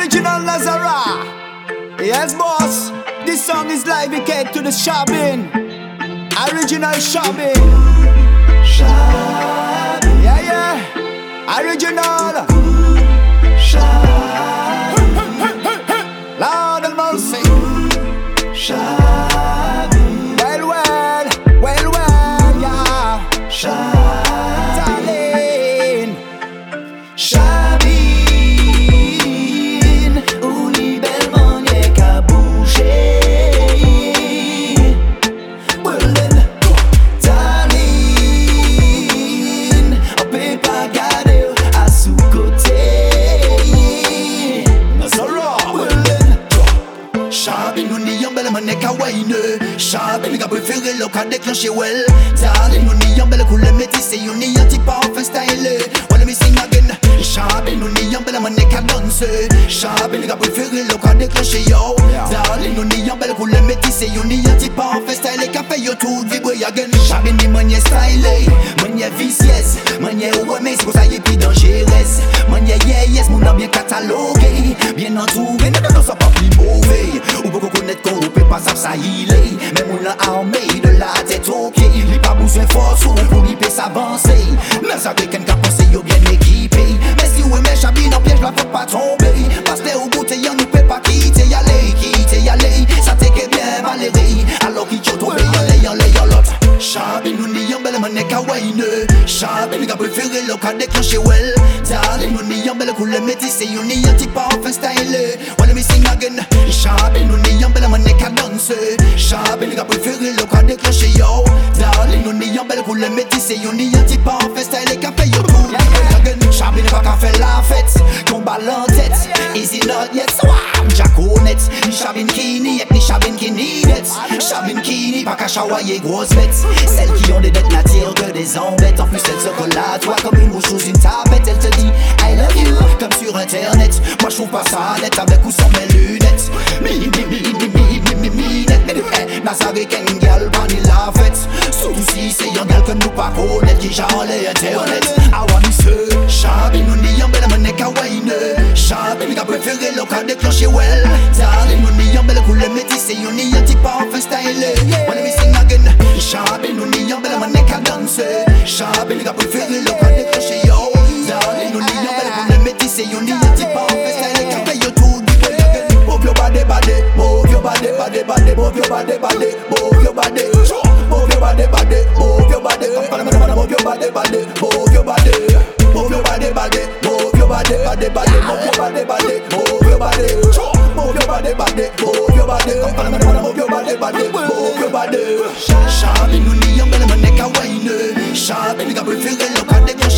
Original Nazara. Yes, boss. This song is live dedicated to the Shabin. Original Shabin. Shabin. Yeah, yeah. Original. Shabin. Lord of mercy. Shabin. Well, yeah. Darling. Shabin. Ouli belle manière qu'a bougé. Well then, darling. On peut pas garder à sous-côté. Nazara. Well then, Shabin nous n'y en belle manière qu'a wine. Shabin qu'a préféré l'eau qu'a déclenché well. Darling nous n'y en belle couleur métissée. You n'y en type pas fait style. Wanna me sing again. Shabin nous n'y en belle manière qu'a danser. Shabin qu'a préféré l'eau qu'a déclenché yo. Darling nous n'y en belle couleur métissée. You n'y en type pas fait style. Qu'a fait yo tout vibrer again. Shabin ni manière stylée, manière vicieuse, manière ouais c'est pour ça y est plus dangereuse. Manière yes mon nom bien catalogué, bien entouré. Non ça pas plus mauvais. Ou beaucoup connaître qu'on peut pas ça il est. Mais mon armé de la tête ok. Il pas besoin force ou pour lui s'avancer. Non ça quelqu'un qui a pensé yo bien équipé. Mais si ouais mais Shabin en piège la faut pas tomber. Parce que au bout t'es y'en nous peut pas quitter y aller. Ça t'est que bien maléré. Alors qu'il t'y trouvé y'en l'autre. Shabin nous n'y en belle manière qu'a wine. Shabin qu'a préféré l'eau qu'a déclenché well. Darling nous n'y en belle couleur métissée. You n'y en type pas fait style. Wanna me sing again. Shabin nous n'y en belle manière qu'a danser. Shabin qu'a préféré l'eau qu'a déclenché yo. Darling nous n'y en belle couleur métissée. You n'y en type pas fait style. Qu'a fait yo tout again. Shabin pas qu'a fait la fête. Combat en tête. Easy not yet. Swam Jaconet. Ni Shabin qui n'y est. Ni Shabin qui n'y est. Shabin qui n'y pas qu'à chawailler grosse bête. Celles qui ont des dettes n'attirent que des embêtes. En plus elle se colle à toi comme une mouche sous une tablette. Elle te dit I love you comme sur internet. Moi je trouve pas ça net avec ou sans mes lunettes. Nazaré qu'un gal bani la fête. Surtout si c'est un gal que nous pas connaître. Qui genre les internet. I want you so Shabin nous n'y en belle manière qu'a wine. Shabin qu'a préféré l'eau qu'a déclenché well. Darling nous n'y en belle couleur métissée. You n'y en type pas fait style. Wanna me sing again. Shabin nous n'y en belle manière qu'a danser. Shabin qu'a préféré l'eau qu'a déclenché yo. Darling nous n'y en belle couleur métissée. You n'y en type pas fait style. Qu'a fait yo tout du way again. Move your body, move your body, move your body, move your body, move your body, move your body, move your body, move your body, move your body, move your body, move your body, move your body, move your body, move your body, move your body, move your body, move your body. Shabin nous n'y en belle manière qu'a wine. Shabin qu'a préféré l'eau qu'a déclenché.